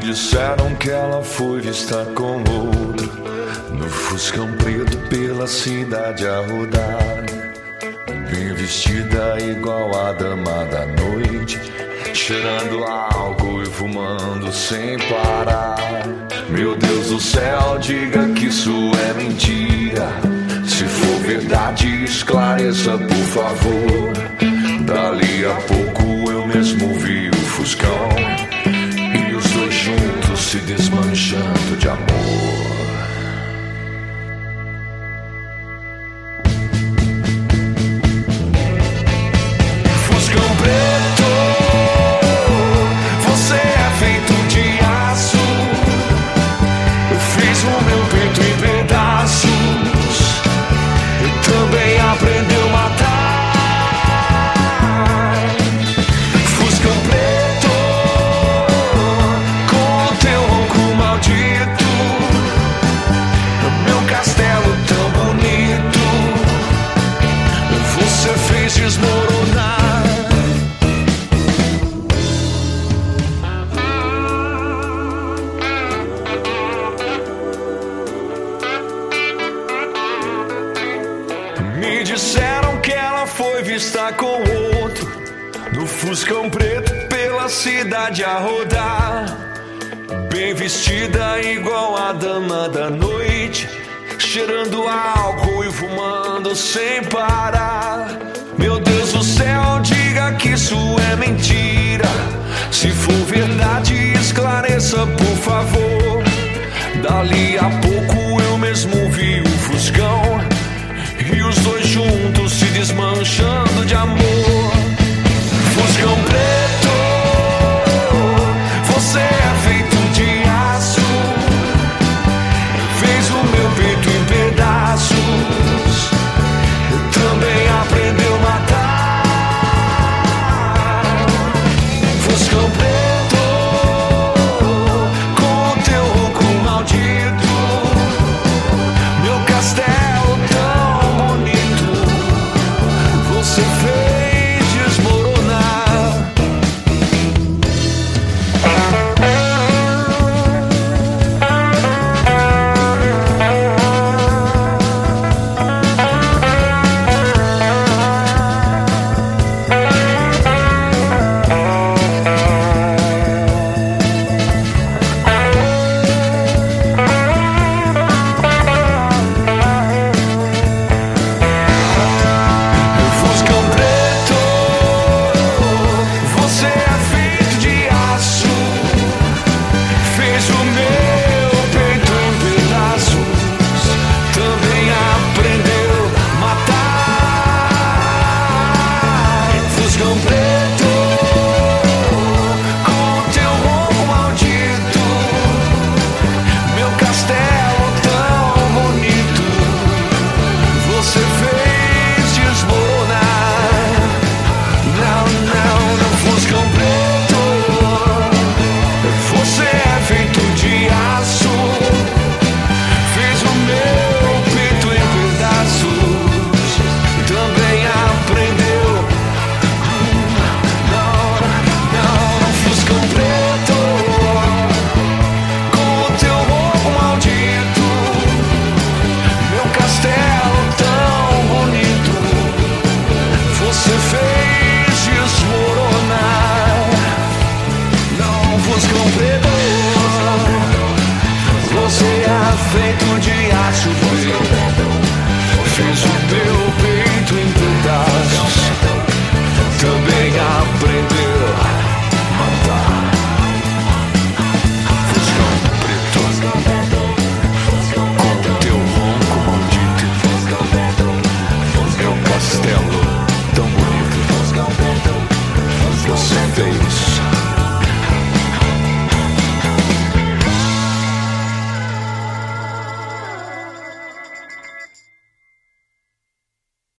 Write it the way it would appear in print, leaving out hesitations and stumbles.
disseram que ela foi vista com outro, no Fuscão preto pela cidade a rodar, bem vestida igual a dama da noite, cheirando álcool e fumando sem parar. Meu Deus do céu, diga que isso é mentira. Se for verdade, esclareça, por favor. Dali a pouco eu mesmo vi o Fuscão e os dois juntos se desmanchando de amor. Fuscão preto, você é feito de aço. Eu fiz o meu peito em pedaços. Eu também aprendeu a matar. Fuscão preto, com o teu ronco maldito, meu castelo tão bonito, você fez desmoronar. Me disseram que ela foi vista com outro, no Fuscão preto pela cidade a rodar, bem vestida igual a dama da noite, cheirando álcool e fumando sem parar. Meu Deus do céu, diga que isso é mentira. Se for verdade, esclareça, por favor. Dali a pouco eu mesmo vi o Fuscão e os dois juntos se desmanchando de amor. Fuscão preto, você é feito de aço. Fez o meu peito em pedaços. Também aprendeu a matar. Fuscão preto, com o teu ronco maldito, meu castelo tão bonito, você fez desmoronar. Fuscão preto, você é feito de aço. Fez o meu peito em pedaços. Também aprendeu a matar. Fuscão preto, com o teu ronco maldito, meu castelo tão bonito, você fez desmoronar. Não, não, não, Fuscão preto, você é feito de aço. Fez o meu peito em pedaços. Também aprendeu. Não, não, não, Fuscão preto, com o teu ronco maldito, meu castelo tão bonito, você fez desmoronar. Não, Fuscão preto, você é feito de aço. Fez o meu